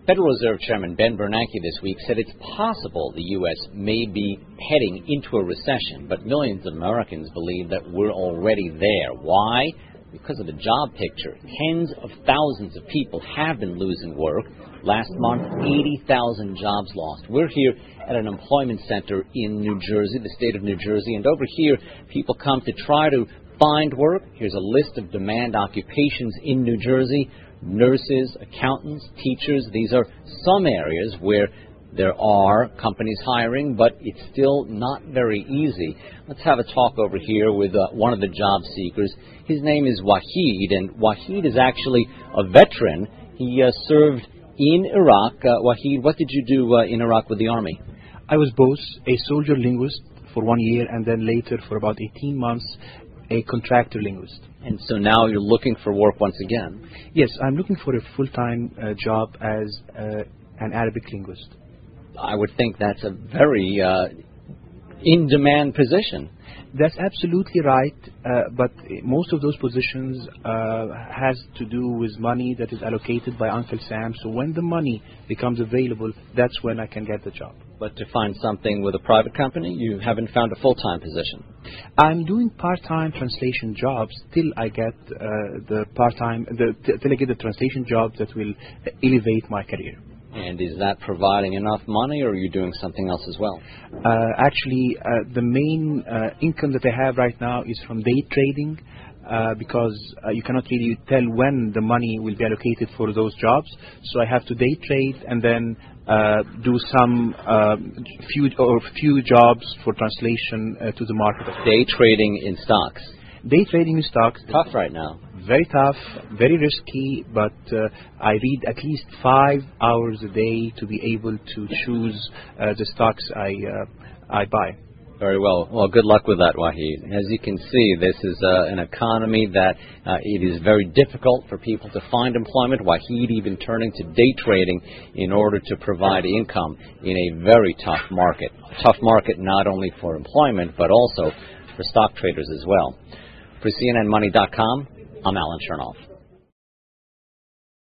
Federal Reserve Chairman Ben Bernanke this week said it's possible the U.S. may be heading into a recession, but millions of Americans believe that we're already there. Why? Because of the job picture. Tens of thousands of people have been losing work. Last month, 80,000 jobs lost. We're here at an employment center in New Jersey, the state of New Jersey, and over here people come to try to find work. Here's a list of demand occupations in New Jersey. Nurses, accountants, teachers. These are some areas where there are companies hiring, but it's still not very easy. Let's have a talk over here with one of the job seekers. His name is Wahid, and Wahid is actually a veteran. He served in Iraq. Wahid, what did you do in Iraq with the Army? I was both a soldier linguist for 1 year and then later for about 18 months a contractor linguist. And so now you're looking for work once again? Yes, I'm looking for a full-time job as an Arabic linguist. I would think that's a very in-demand position. That's absolutely right, but most of those positions has to do with money that is allocated by Uncle Sam. So when the money becomes available, that's when I can get the job. But to find something with a private company, you haven't found a full-time position. I'm doing part-time translation jobs till I get till I get the translation jobs that will elevate my career. And is that providing enough money, or are you doing something else as well? Actually, the main income that I have right now is from day trading, because you cannot really tell when the money will be allocated for those jobs. So I have to day trade and then do some few jobs for translation to the market. Day trading in stocks? Day trading in stocks. Tough right now. Very tough, very risky, but I read at least 5 hours a day to be able to choose the stocks I buy. Very well. Well, good luck with that, Wahid. As you can see, this is an economy that it is very difficult for people to find employment. Wahid even turning to day trading in order to provide income in a very tough market. A tough market not only for employment, but also for stock traders as well. For CNNMoney.com, I'm Alan Chernoff.